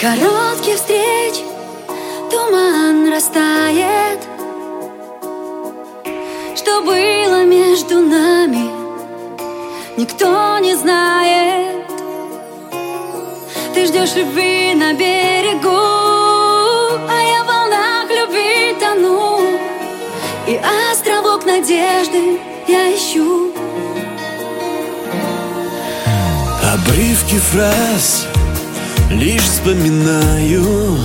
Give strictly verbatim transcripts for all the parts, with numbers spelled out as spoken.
коротких встреч туман растает. Что было между нами, никто не знает. Ты ждешь любви на берегу, а я в волнах любви тону. И островок надежды я ищу. Обрывки фраз лишь вспоминаю.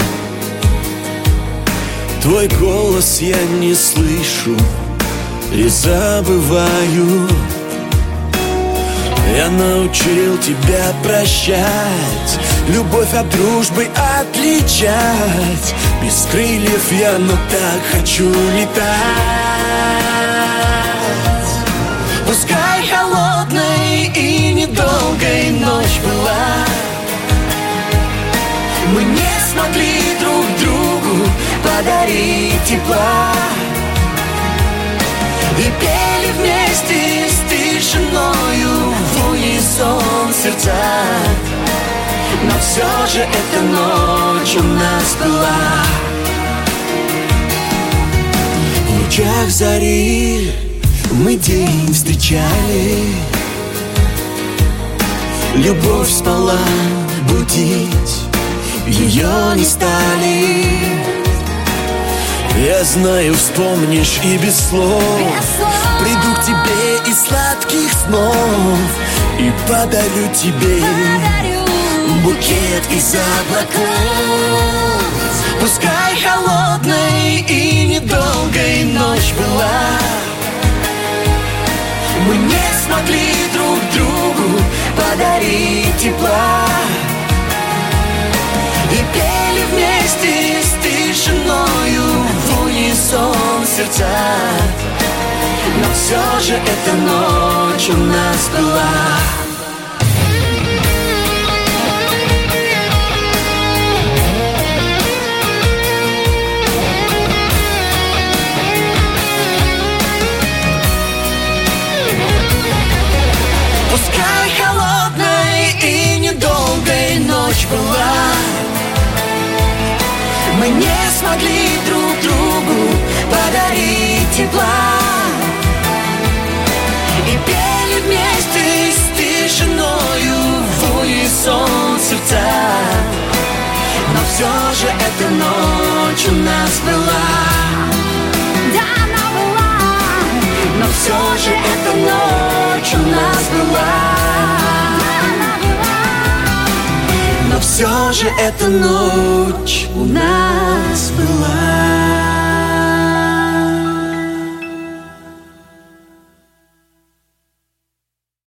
Твой голос я не слышу и забываю. Я научил тебя прощать, любовь от дружбы отличать. Без крыльев я, но так хочу летать. Пускай холодной и недолгой ночь была, мы не смогли друг другу подарить тепла. И пели вместе с тишиною в унисон сердца. Но все же эта ночь у нас была. В лучах зари мы день встречали. Любовь спала, будить ее не стали. Я знаю, вспомнишь и без слов, Без слов. Приду к тебе из сладких снов и подарю тебе Подарю букет из облаков. Пускай холодной и недолгой ночь была, мы не смогли друг другу подарить тепла. И пели вместе с тишиною в унисон сердца. Но все же эта ночь у нас была. Пускай холодной и недолгой ночь была, мы не смогли друг другу подарить тепла. И пели вместе с тишиною в унисон сердца. Но все же эта ночь у нас была. Да, она была. Но все же эта ночь у нас была. Но все же эта ночь у нас была.